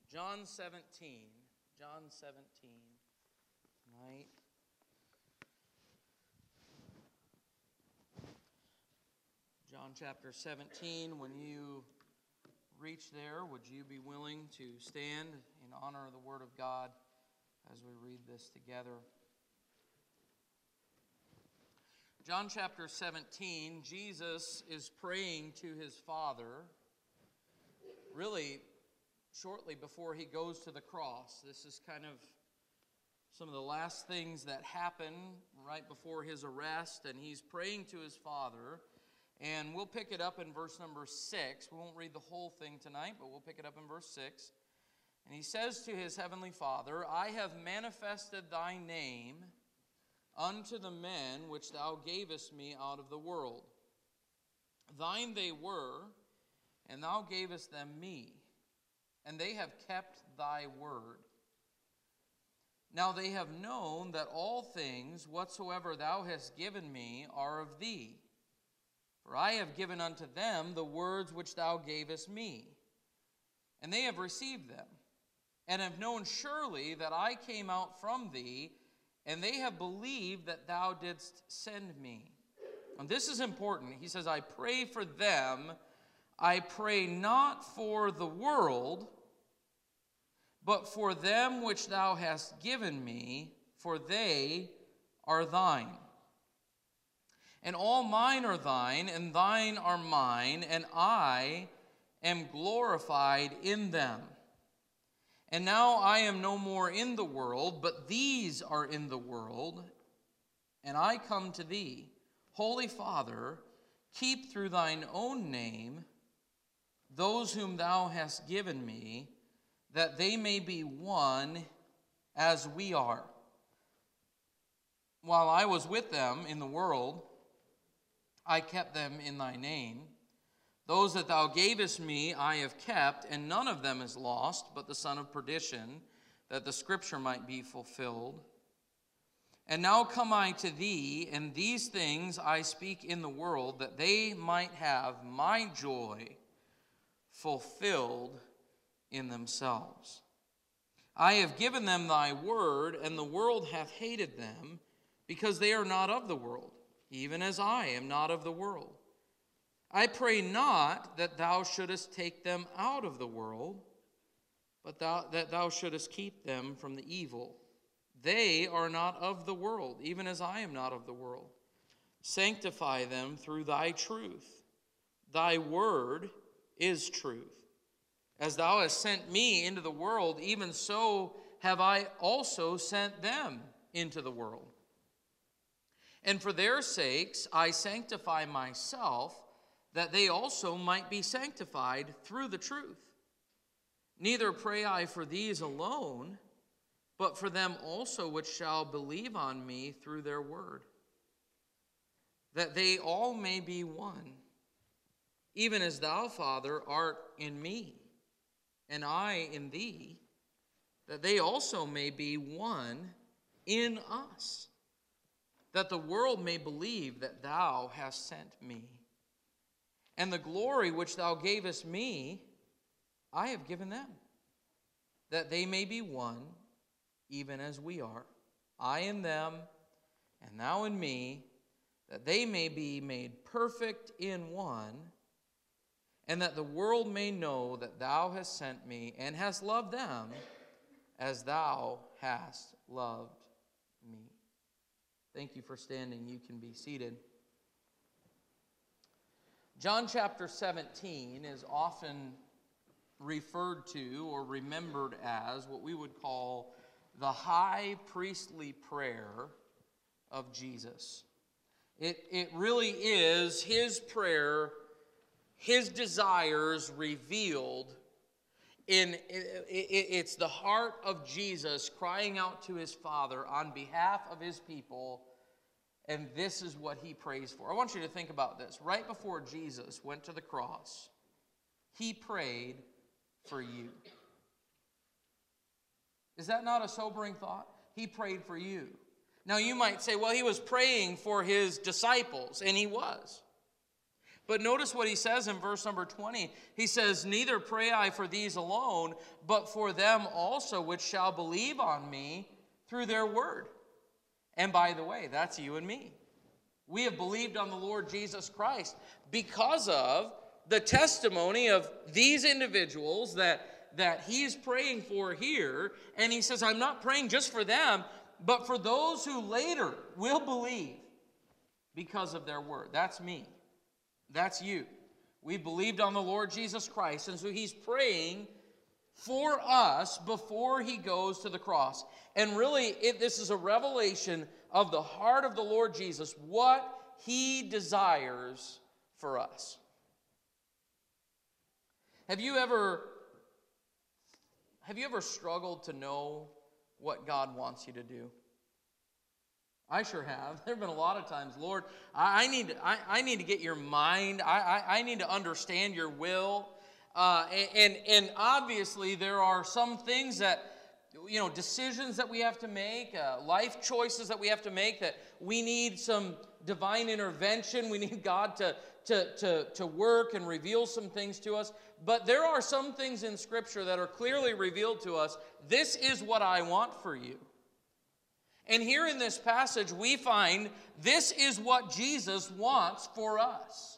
John 17. John 17 tonight. John chapter 17. When you reach there, would you be willing to stand in honor of the Word of God as we read this together? John chapter 17, Jesus is praying to his Father, really shortly before he goes to the cross. This is kind of some of the last things that happen right before his arrest, and he's praying to his Father. And we'll pick it up in verse number 6. We won't read the whole thing tonight, but we'll pick it up in verse 6. And he says to his heavenly Father, I have manifested thy name unto the men which thou gavest me out of the world. Thine they were, and thou gavest them me, and they have kept thy word. Now they have known that all things whatsoever thou hast given me are of thee. For I have given unto them the words which thou gavest me, and they have received them, and have known surely that I came out from thee, and they have believed that thou didst send me. And this is important. He says, I pray for them. I pray not for the world, but for them which thou hast given me, for they are thine. And all mine are thine, and thine are mine, and I am glorified in them. And now I am no more in the world, but these are in the world, and I come to thee. Holy Father, keep through thine own name those whom thou hast given me, that they may be one as we are. While I was with them in the world, I kept them in thy name. Those that thou gavest me I have kept, and none of them is lost, but the son of perdition, that the scripture might be fulfilled. And now come I to thee, and these things I speak in the world, that they might have my joy fulfilled in themselves. I have given them thy word, and the world hath hated them, because they are not of the world, even as I am not of the world. I pray not that thou shouldest take them out of the world, but that thou shouldest keep them from the evil. They are not of the world, even as I am not of the world. Sanctify them through thy truth. Thy word is truth. As thou hast sent me into the world, even so have I also sent them into the world. And for their sakes I sanctify myself, that they also might be sanctified through the truth. Neither pray I for these alone, but for them also which shall believe on me through their word, that they all may be one, even as thou, Father, art in me, and I in thee, that they also may be one in us, that the world may believe that thou hast sent me. And the glory which thou gavest me, I have given them, that they may be one, even as we are, I in them, and thou in me, that they may be made perfect in one, and that the world may know that thou hast sent me, and hast loved them as thou hast loved me. Thank you for standing. You can be seated. John chapter 17 is often referred to or remembered as what we would call the high priestly prayer of Jesus. It really is his prayer, his desires revealed it's the heart of Jesus crying out to his Father on behalf of his people, and this is what he prays for. I want you to think about this. Right before Jesus went to the cross, he prayed for you. Is that not a sobering thought? He prayed for you. Now you might say, well, he was praying for his disciples, and he was. But notice what he says in verse number 20. He says, "Neither pray I for these alone, but for them also which shall believe on me through their word." And by the way, that's you and me. We have believed on the Lord Jesus Christ because of the testimony of these individuals that he's praying for here. And he says, I'm not praying just for them, but for those who later will believe because of their word. That's me. That's you. We believed on the Lord Jesus Christ, and so he's praying for us before he goes to the cross. And really, this is a revelation of the heart of the Lord Jesus, what he desires for us. Have you ever struggled to know what God wants you to do? I sure have. There have been a lot of times, Lord, I need to get your mind. I need to understand your will. And obviously there are some things that, decisions that we have to make, life choices that we have to make, that we need some divine intervention. We need God to work and reveal some things to us. But there are some things in Scripture that are clearly revealed to us. This is what I want for you. And here in this passage, we find this is what Jesus wants for us.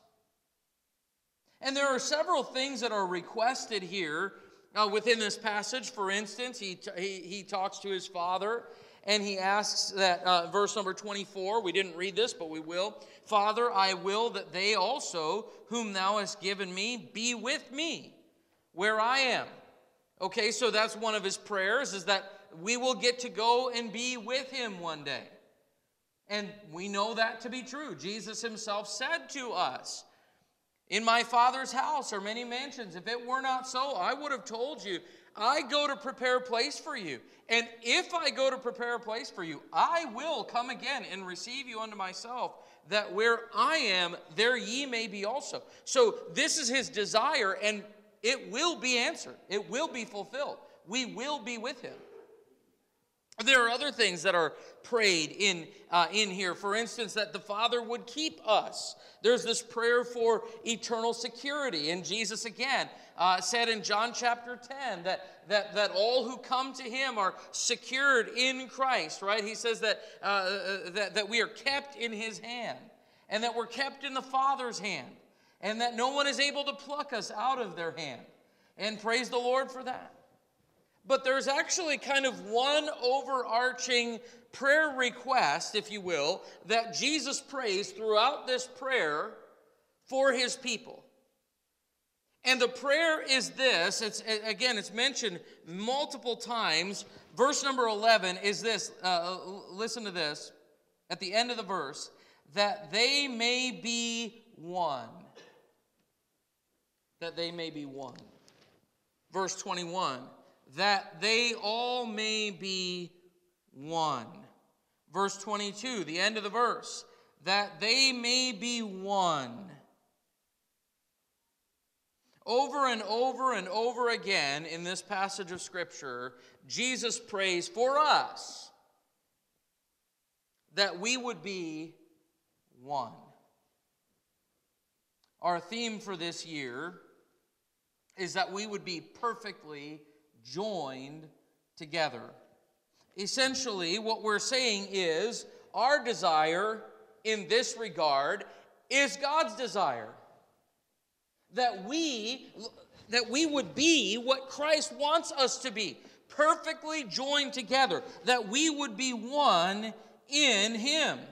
And there are several things that are requested here within this passage. For instance, he talks to his Father, and he asks that, verse number 24, we didn't read this, but we will. "Father, I will that they also, whom thou hast given me, be with me where I am." Okay, so that's one of his prayers, is that we will get to go and be with him one day. And we know that to be true. Jesus himself said to us, "In my Father's house are many mansions. If it were not so, I would have told you. I go to prepare a place for you. And if I go to prepare a place for you, I will come again and receive you unto myself, that where I am, there ye may be also." So this is his desire, and it will be answered. It will be fulfilled. We will be with him. There are other things that are prayed in here. For instance, that the Father would keep us. There's this prayer for eternal security. And Jesus again said in John chapter 10 that all who come to him are secured in Christ, right? He says that we are kept in his hand, and that we're kept in the Father's hand, and that no one is able to pluck us out of their hand. And praise the Lord for that. But there's actually kind of one overarching prayer request, if you will, that Jesus prays throughout this prayer for his people. And the prayer is this. It's mentioned multiple times. Verse number 11 is this. Listen to this. At the end of the verse, "that they may be one." That they may be one. Verse 21. "That they all may be one." Verse 22, the end of the verse. "That they may be one." Over and over and over again in this passage of Scripture, Jesus prays for us that we would be one. Our theme for this year is that we would be perfectly joined together. Essentially, what we're saying is our desire in this regard is God's desire. That we would be what Christ wants us to be, perfectly joined together, that we would be one in him.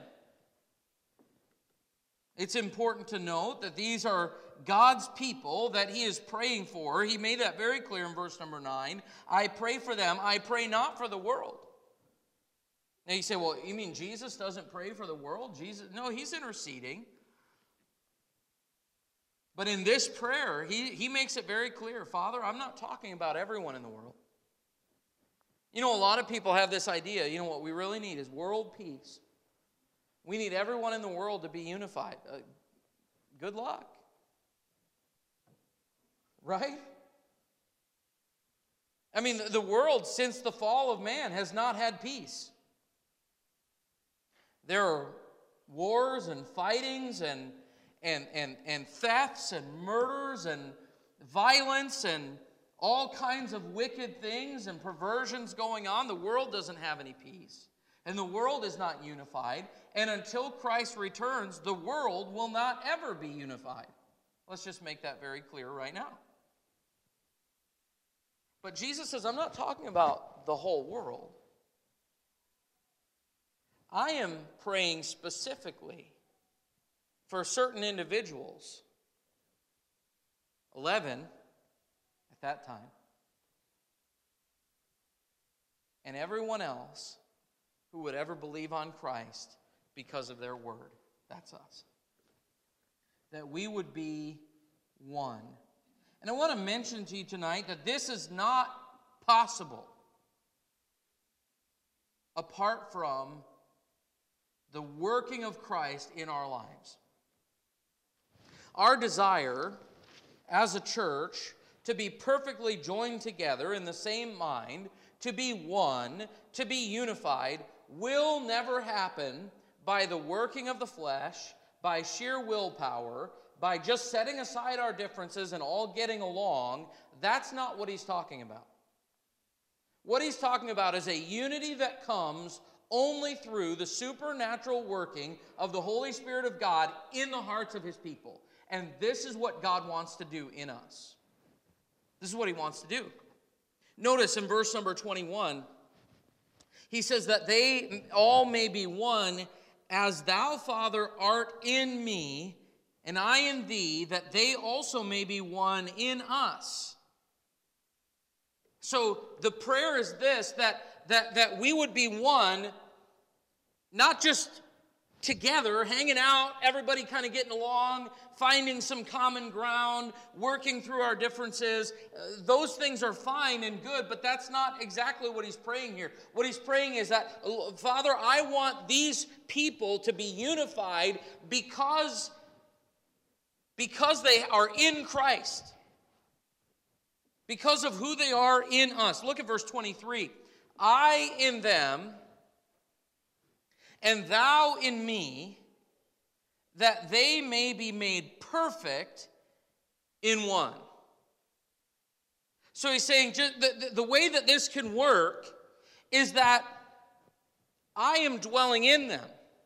It's important to note that these are God's people that he is praying for. He made that very clear in verse number 9. "I pray for them. I pray not for the world." Now you say, well, you mean Jesus doesn't pray for the world? No, he's interceding. But in this prayer, he makes it very clear, "Father, I'm not talking about everyone in the world." A lot of people have this idea, what we really need is world peace. We need everyone in the world to be unified. Good luck. Right? I mean, the world, since the fall of man, has not had peace. There are wars and fightings, and and thefts and murders and violence and all kinds of wicked things and perversions going on. The world doesn't have any peace. And the world is not unified. And until Christ returns, the world will not ever be unified. Let's just make that very clear right now. But Jesus says, I'm not talking about the whole world. I am praying specifically for certain individuals. 11 at that time. And everyone else who would ever believe on Christ because of their word. That's us. That we would be one. And I want to mention to you tonight that this is not possible apart from the working of Christ in our lives. Our desire as a church to be perfectly joined together in the same mind, to be one, to be unified, will never happen by the working of the flesh, by sheer willpower, by just setting aside our differences and all getting along. That's not what he's talking about. What he's talking about is a unity that comes only through the supernatural working of the Holy Spirit of God in the hearts of his people. And this is what God wants to do in us. This is what he wants to do. Notice in verse number 21, he says that they all may be one, as thou, Father, art in me, and I in thee, that they also may be one in us. So the prayer is this, that we would be one, not just together, hanging out, everybody kind of getting along, finding some common ground, working through our differences. Those things are fine and good, but that's not exactly what he's praying here. What he's praying is that, Father, I want these people to be unified because they are in Christ. Because of who they are in us. Look at verse 23. I in them, and thou in me, that they may be made perfect in one. So he's saying just the way that this can work is that I am dwelling in them.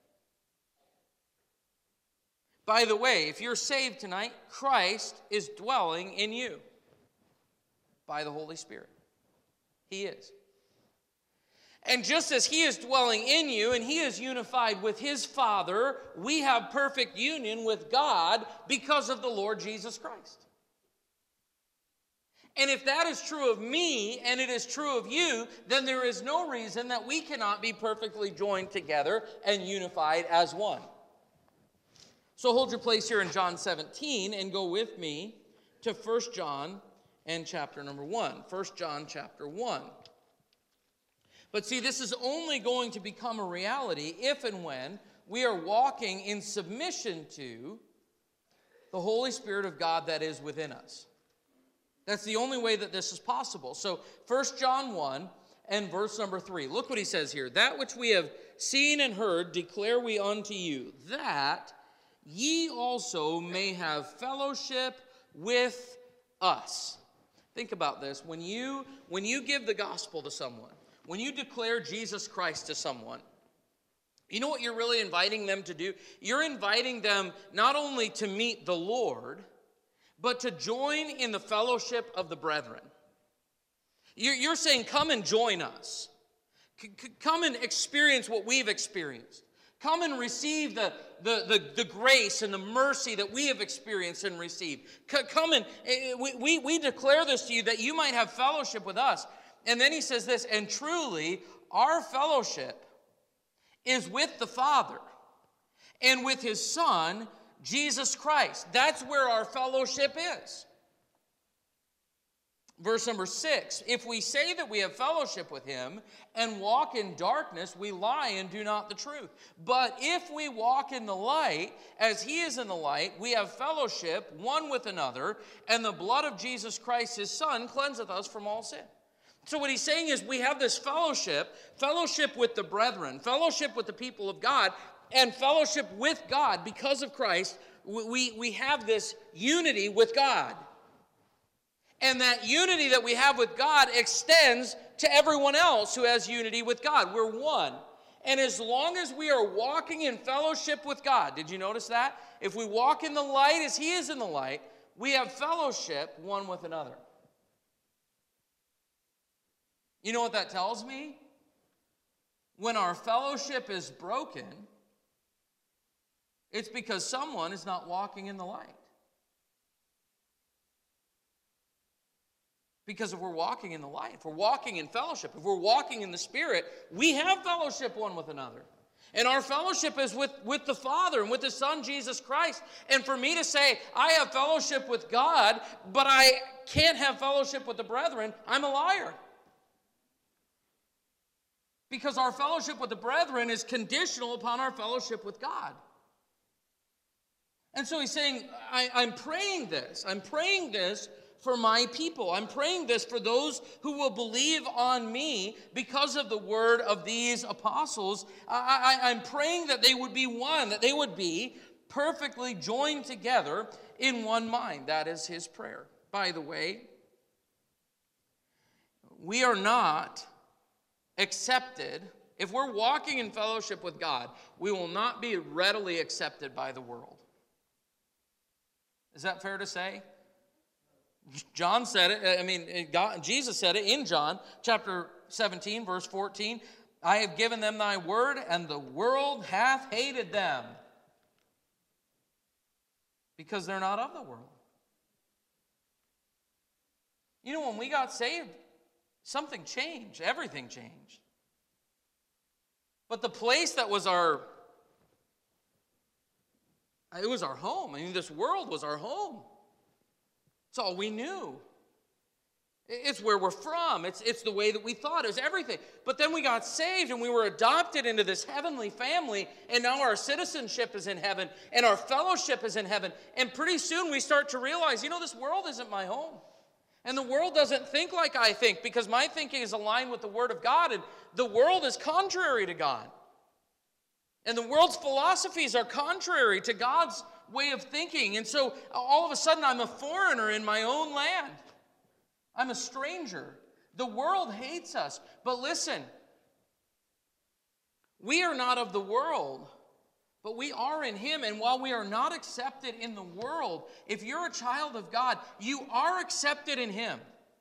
By the way, if you're saved tonight, Christ is dwelling in you by the Holy Spirit. He is. And just as he is dwelling in you and he is unified with his Father, we have perfect union with God because of the Lord Jesus Christ. And if that is true of me and it is true of you, then there is no reason that we cannot be perfectly joined together and unified as one. So hold your place here in John 17 and go with me to 1 John and chapter number 1. 1 John chapter 1. But see, this is only going to become a reality if and when we are walking in submission to the Holy Spirit of God that is within us. That's the only way that this is possible. So 1 John 1 and verse number 3. Look what he says here. That which we have seen and heard declare we unto you, that ye also may have fellowship with us. Think about this. When you give the gospel to someone, when you declare Jesus Christ to someone, you know what you're really inviting them to do? You're inviting them not only to meet the Lord, but to join in the fellowship of the brethren. You're saying, come and join us. Come and experience what we've experienced. Come and receive the grace and the mercy that we have experienced and received. Come and we declare this to you that you might have fellowship with us. And then he says this, and truly our fellowship is with the Father and with his Son, Jesus Christ. That's where our fellowship is. Verse number 6, if we say that we have fellowship with him and walk in darkness, we lie and do not the truth. But if we walk in the light, as he is in the light, we have fellowship one with another, and the blood of Jesus Christ, his Son, cleanseth us from all sin. So what he's saying is we have this fellowship with the brethren, fellowship with the people of God, and fellowship with God because of Christ we have this unity with God. And that unity that we have with God extends to everyone else who has unity with God. We're one. And as long as we are walking in fellowship with God, did you notice that? If we walk in the light as He is in the light, we have fellowship one with another. You know what that tells me? When our fellowship is broken, it's because someone is not walking in the light. Because if we're walking in the light, if we're walking in fellowship, if we're walking in the Spirit, we have fellowship one with another. And our fellowship is with the Father and with His Son, Jesus Christ. And for me to say, I have fellowship with God, but I can't have fellowship with the brethren, I'm a liar. Because our fellowship with the brethren is conditional upon our fellowship with God. And so he's saying, I'm praying this. I'm praying this for my people. I'm praying this for those who will believe on me because of the word of these apostles. I'm praying that they would be one, that they would be perfectly joined together in one mind. That is his prayer. By the way, we are not accepted. If we're walking in fellowship with God, we will not be readily accepted by the world. Is that fair to say? John said it, Jesus said it in John chapter 17, verse 14. I have given them thy word, and the world hath hated them, because they're not of the world. You know, when we got saved, something changed. Everything changed. But the place that was our home. I mean, this world was our home. It's all we knew. It's where we're from. It's the way that we thought. It was everything. But then we got saved and we were adopted into this heavenly family, and now our citizenship is in heaven and our fellowship is in heaven. And pretty soon we start to realize, this world isn't my home. And the world doesn't think like I think, because my thinking is aligned with the Word of God, and the world is contrary to God. And the world's philosophies are contrary to God's way of thinking. And so all of a sudden I'm a foreigner in my own land. I'm a stranger. The world hates us. But listen, we are not of the world, but we are in Him. And while we are not accepted in the world, if you're a child of God, you are accepted in Him.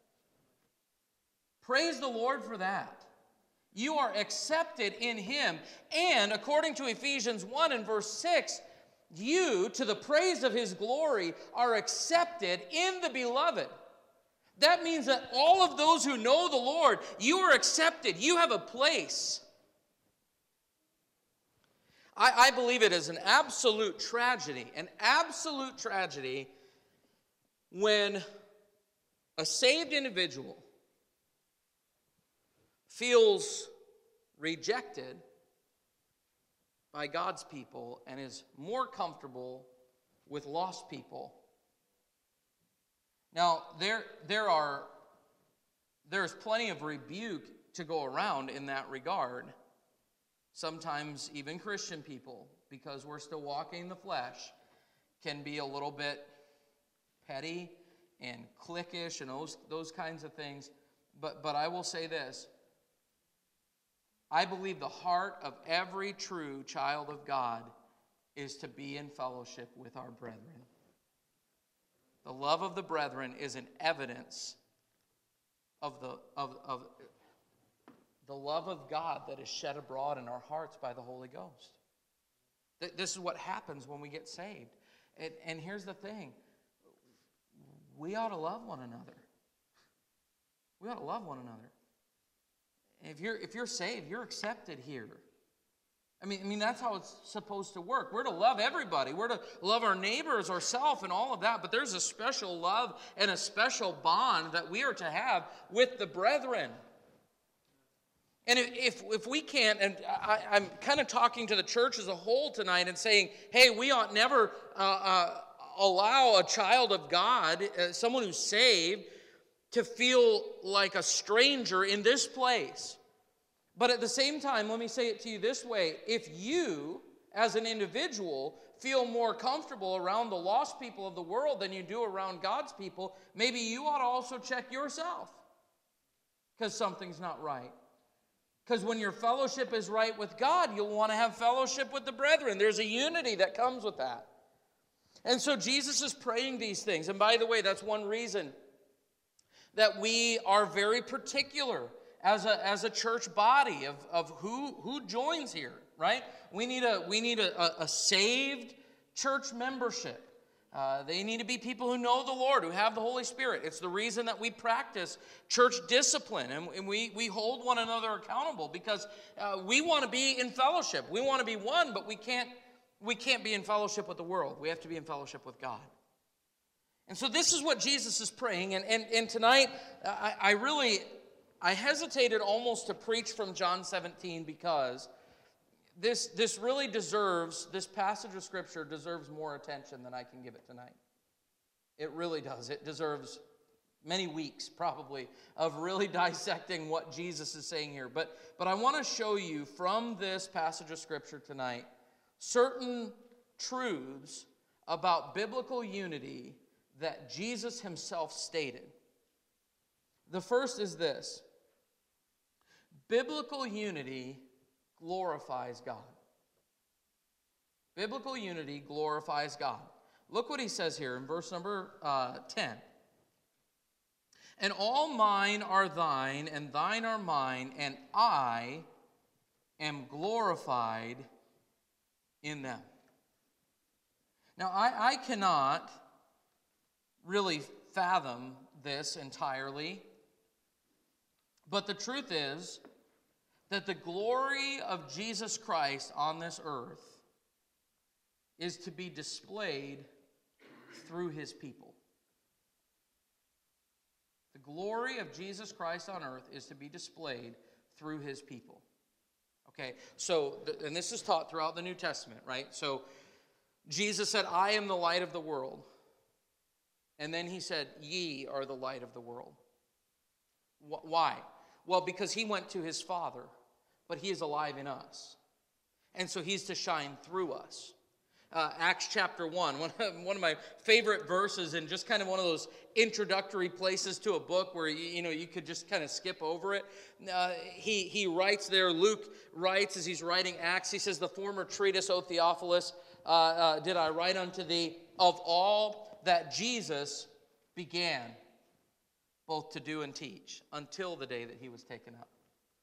Praise the Lord for that. You are accepted in Him. And according to Ephesians 1 and verse 6, you, to the praise of His glory, are accepted in the Beloved. That means that all of those who know the Lord, you are accepted. You have a place. I believe it is an absolute tragedy when a saved individual feels rejected by God's people and is more comfortable with lost people. Now, there's plenty of rebuke to go around in that regard. Sometimes even Christian people, because we're still walking in the flesh, can be a little bit petty and cliquish and those kinds of things. But I will say this. I believe the heart of every true child of God is to be in fellowship with our brethren. The love of the brethren is an evidence of the love of God that is shed abroad in our hearts by the Holy Ghost. This is what happens when we get saved. And here's the thing. We ought to love one another. We ought to love one another. If you're saved, you're accepted here. I mean that's how it's supposed to work. We're to love everybody. We're to love our neighbors, ourselves, and all of that. But there's a special love and a special bond that we are to have with the brethren. And if we can't, and I'm kind of talking to the church as a whole tonight and saying, hey, we ought never allow a child of God, someone who's saved, to feel like a stranger in this place. But at the same time, let me say it to you this way. If you, as an individual, feel more comfortable around the lost people of the world than you do around God's people, maybe you ought to also check yourself, because something's not right. Because when your fellowship is right with God, you'll want to have fellowship with the brethren. There's a unity that comes with that. And so Jesus is praying these things. And by the way, that's one reason that we are very particular as a church body of who joins here, right? We need a saved church membership. They need to be people who know the Lord, who have the Holy Spirit. It's the reason that we practice church discipline, and we hold one another accountable, because we want to be in fellowship. We want to be one, but we can't be in fellowship with the world. We have to be in fellowship with God. And so this is what Jesus is praying, and tonight I hesitated almost to preach from John 17, because this really deserves, this passage of Scripture deserves more attention than I can give it tonight. It really does. It deserves many weeks, probably, of really dissecting what Jesus is saying here. But I want to show you from this passage of Scripture tonight certain truths about biblical unity that Jesus himself stated. The first is this: biblical unity glorifies God. Biblical unity glorifies God. Look what he says here in verse number 10. And all mine are thine, and thine are mine, and I am glorified in them. Now, I cannot really fathom this entirely, but the truth is that the glory of Jesus Christ on this earth is to be displayed through his people. The glory of Jesus Christ on earth is to be displayed through his people. Okay, so, and this is taught throughout the New Testament, right? So, Jesus said, I am the light of the world. And then he said, ye are the light of the world. Why? Well, because he went to his Father, but he is alive in us. And so he's to shine through us. Acts chapter 1, one of my favorite verses, and just kind of one of those introductory places to a book where you could just kind of skip over it. He writes there, Luke writes as he's writing Acts, he says, the former treatise, O Theophilus, did I write unto thee of all that Jesus began both to do and teach until the day that he was taken up.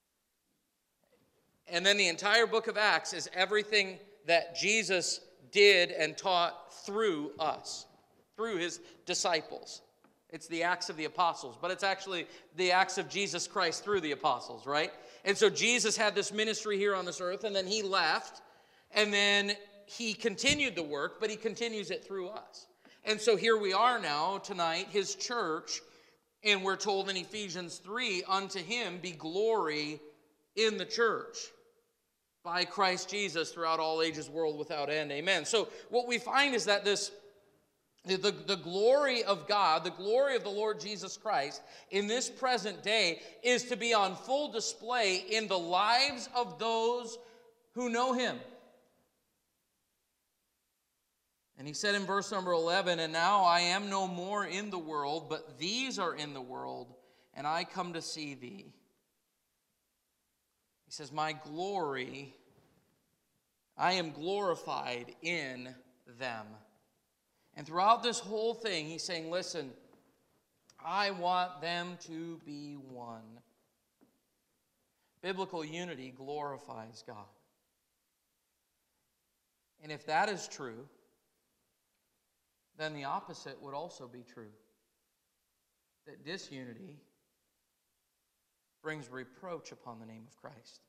And then the entire book of Acts is everything that Jesus did and taught through us, through his disciples. It's the Acts of the Apostles, but it's actually the Acts of Jesus Christ through the Apostles, right? And so Jesus had this ministry here on this earth, and then he left, and then he continued the work, but he continues it through us. And so here we are now, tonight, his church, and we're told in Ephesians 3, unto him be glory in the church by Christ Jesus throughout all ages, world without end. Amen. So what we find is that the glory of God, the glory of the Lord Jesus Christ in this present day is to be on full display in the lives of those who know him. And he said in verse number 11, and now I am no more in the world, but these are in the world, and I come to see thee. He says, my glory, I am glorified in them. And throughout this whole thing, he's saying, listen, I want them to be one. Biblical unity glorifies God. And if that is true, then the opposite would also be true. That disunity brings reproach upon the name of Christ.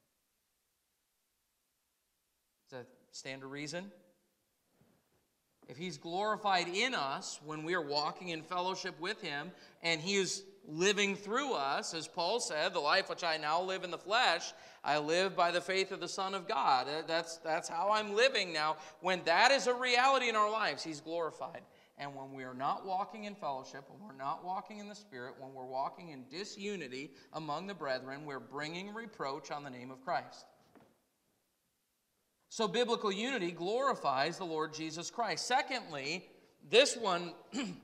Does that stand to reason? If he's glorified in us when we are walking in fellowship with him, and he is living through us, as Paul said, the life which I now live in the flesh, I live by the faith of the Son of God. That's how I'm living now. When that is a reality in our lives, he's glorified. And when we are not walking in fellowship, when we're not walking in the Spirit, when we're walking in disunity among the brethren, we're bringing reproach on the name of Christ. So biblical unity glorifies the Lord Jesus Christ. Secondly, this one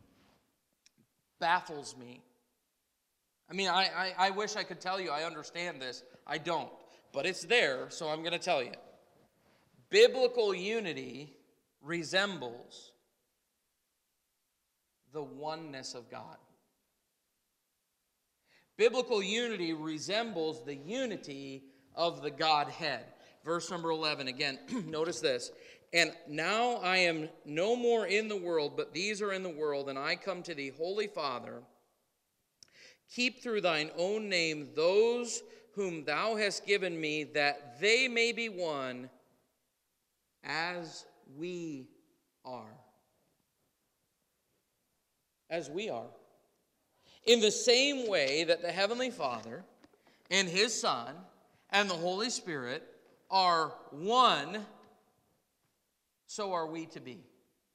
baffles me. I mean, I wish I could tell you I understand this. I don't. But it's there, so I'm going to tell you. Biblical unity resembles the oneness of God. Biblical unity resembles the unity of the Godhead. Verse number 11, again, notice this. And now I am no more in the world, but these are in the world, and I come to thee, Holy Father. Keep through thine own name those whom thou hast given me, that they may be one as we are. As we are. In the same way that the Heavenly Father and His Son and the Holy Spirit are one, so are we to be.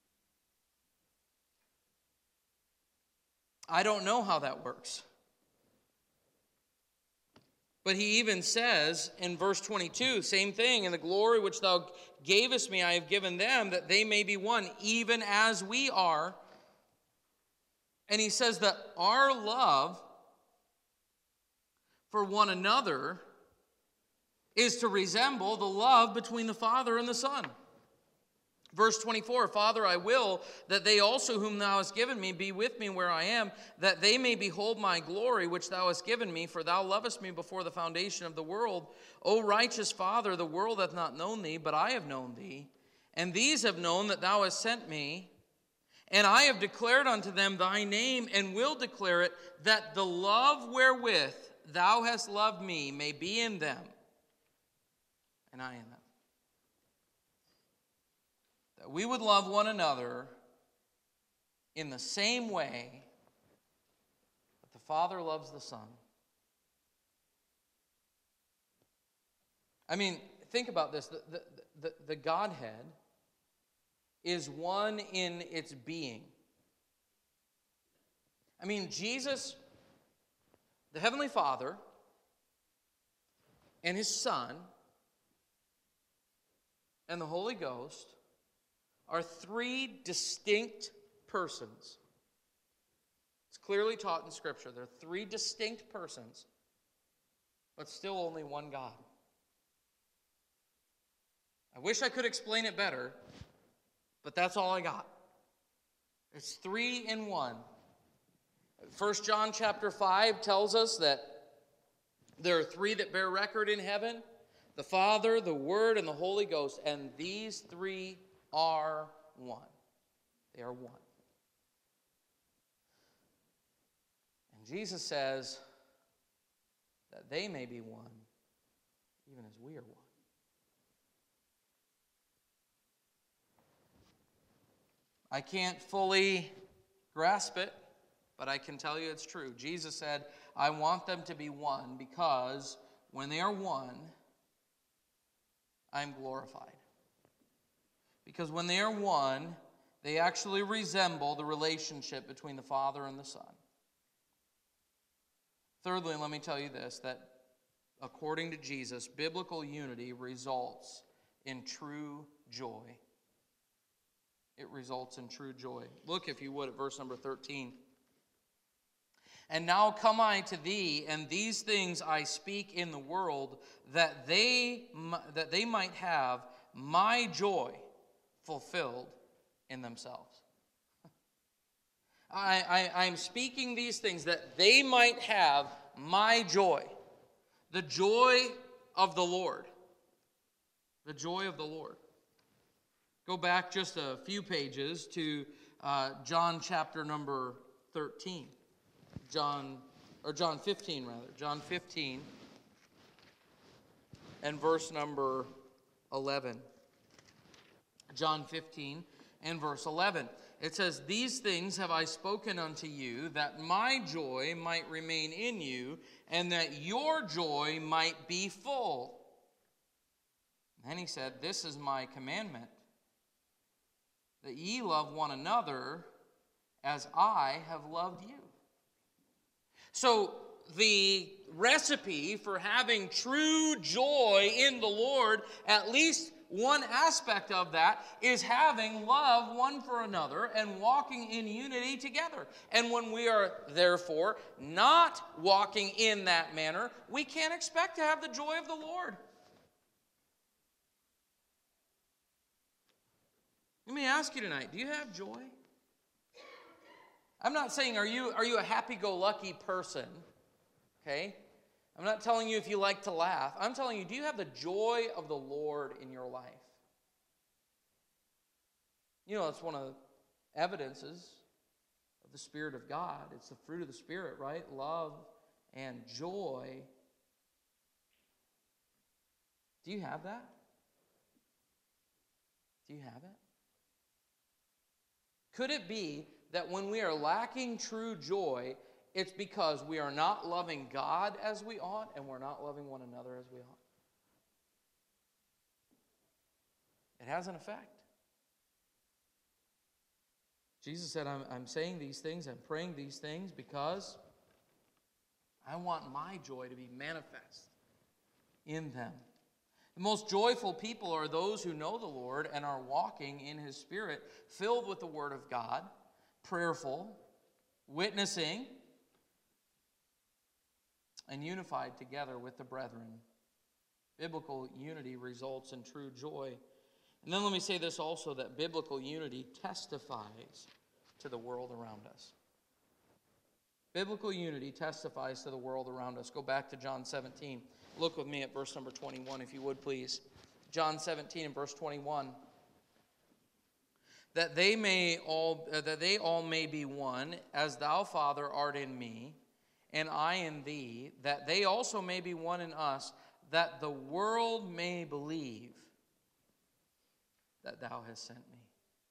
I don't know how that works. But he even says in verse 22, same thing, in the glory which thou gavest me, I have given them, that they may be one, even as we are. And he says that our love for one another is to resemble the love between the Father and the Son. Verse 24, Father, I will that they also whom thou hast given me be with me where I am, that they may behold my glory which thou hast given me, for thou lovest me before the foundation of the world. O righteous Father, the world hath not known thee, but I have known thee. And these have known that thou hast sent me. And I have declared unto them thy name, and will declare it, that the love wherewith thou hast loved me may be in them, and I in them. That we would love one another in the same way that the Father loves the Son. I mean, think about this. The Godhead is one in its being. I mean, Jesus, the Heavenly Father, and His Son, and the Holy Ghost are three distinct persons. It's clearly taught in Scripture. They're three distinct persons, but still only one God. I wish I could explain it better, but that's all I got. It's three in one. 1 John chapter 5 tells us that there are three that bear record in heaven: the Father, the Word, and the Holy Ghost. And these three are one. They are one. And Jesus says that they may be one, even as we are one. I can't fully grasp it, but I can tell you it's true. Jesus said, I want them to be one, because when they are one, I'm glorified. Because when they are one, they actually resemble the relationship between the Father and the Son. Thirdly, let me tell you this, that according to Jesus, biblical unity results in true joy. It results in true joy. Look, if you would, at verse number 13. And now come I to thee, and these things I speak in the world, that they might have my joy fulfilled in themselves. I'm speaking these things that they might have my joy. The joy of the Lord. The joy of the Lord. Go back just a few pages to John chapter number 13. John 15 rather. John 15 and verse number 11. John 15 and verse 11. It says, These things have I spoken unto you, that my joy might remain in you, and that your joy might be full. And then he said, This is my commandment, that ye love one another as I have loved you. So the recipe for having true joy in the Lord, at least one aspect of that is having love one for another and walking in unity together. And when we are, therefore, not walking in that manner, we can't expect to have the joy of the Lord. Let me ask you tonight, do you have joy? I'm not saying, are you a happy-go-lucky person? Okay? I'm not telling you if you like to laugh. I'm telling you, do you have the joy of the Lord in your life? You know, it's one of the evidences of the Spirit of God. It's the fruit of the Spirit, right? Love and joy. Do you have that? Do you have it? Could it be that when we are lacking true joy, it's because we are not loving God as we ought and we're not loving one another as we ought? It has an effect. Jesus said, I'm saying these things, I'm praying these things because I want my joy to be manifest in them. The most joyful people are those who know the Lord and are walking in His Spirit, filled with the Word of God, prayerful, witnessing, and unified together with the brethren. Biblical unity results in true joy. And then let me say this also, that biblical unity testifies to the world around us. Biblical unity testifies to the world around us. Go back to John 17. Look with me at verse number 21, if you would, please. John 17 and verse 21. That they all may be one, as thou, Father, art in me, and I in thee, that they also may be one in us, that the world may believe that thou hast sent me.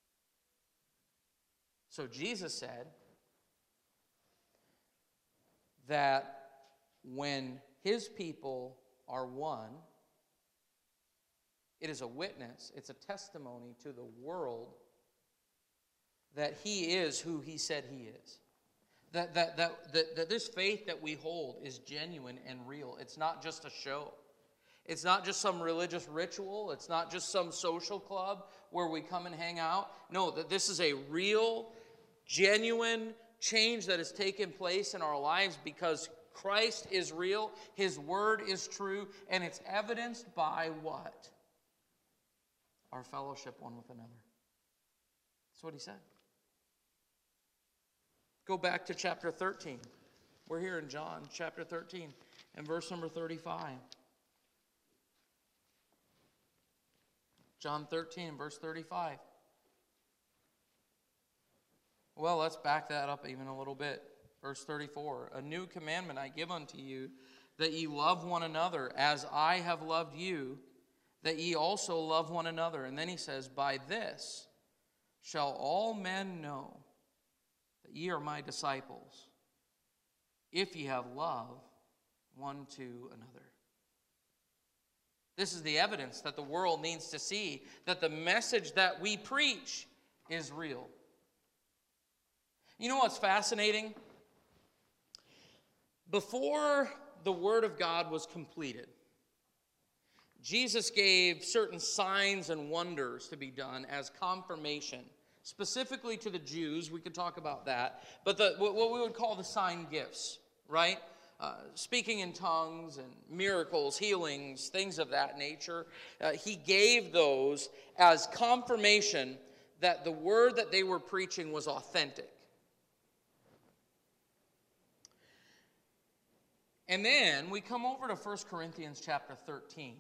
So Jesus said that when His people are one, it is a witness, it's a testimony to the world that He is who He said He is. That this faith that we hold is genuine and real. It's not just a show. It's not just some religious ritual. It's not just some social club where we come and hang out. No, that this is a real, genuine change that has taken place in our lives because Christ is real, His Word is true, and it's evidenced by what? Our fellowship one with another. That's what He said. Go back to chapter 13. We're here in John chapter 13 and verse number 35. John 13 and verse 35. Well, let's back that up even a little bit. Verse 34. A new commandment I give unto you, that ye love one another as I have loved you, that ye also love one another. And then he says, by this shall all men know that ye are my disciples, if ye have love one to another. This is the evidence that the world needs to see that the message that we preach is real. You know what's fascinating? Before the Word of God was completed, Jesus gave certain signs and wonders to be done as confirmation, specifically to the Jews. We could talk about that. But what we would call the sign gifts, right? Speaking in tongues and miracles, healings, things of that nature. He gave those as confirmation that the word that they were preaching was authentic. And then we come over to 1 Corinthians chapter 13.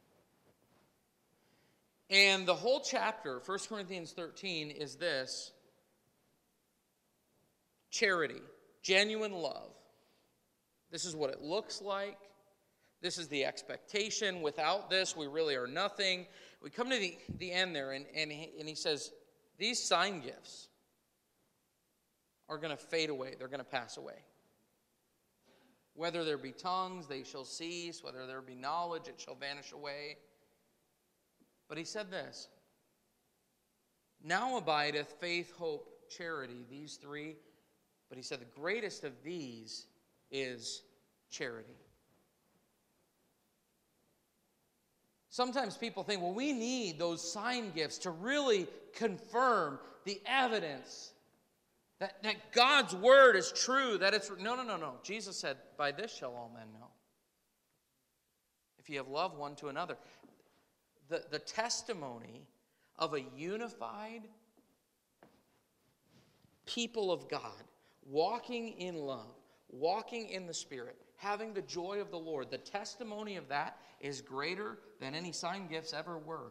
And the whole chapter, 1 Corinthians 13, is this: charity, genuine love. This is what it looks like. This is the expectation. Without this, we really are nothing. We come to the end there, and he says, these sign gifts are going to fade away. They're going to pass away. Whether there be tongues, they shall cease. Whether there be knowledge, it shall vanish away. But he said this: now abideth faith, hope, charity, these three. But he said the greatest of these is charity. Sometimes people think, well, we need those sign gifts to really confirm the evidence that God's word is true, that it's... No. Jesus said, by this shall all men know, if you have love one to another. The testimony of a unified people of God, walking in love, walking in the Spirit, having the joy of the Lord, the testimony of that is greater than any sign gifts ever were.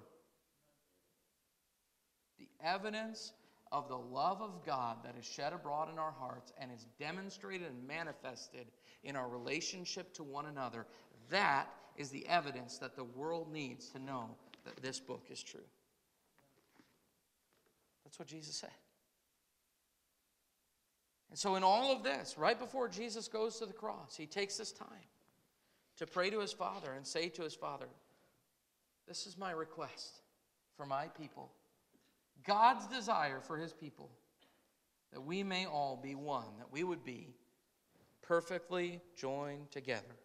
The evidence of the love of God that is shed abroad in our hearts and is demonstrated and manifested in our relationship to one another, that is the evidence that the world needs to know that this book is true. That's what Jesus said. And so in all of this, right before Jesus goes to the cross, he takes this time to pray to his Father and say to his Father, this is my request for my people. God's desire for his people, that we may all be one, that we would be perfectly joined together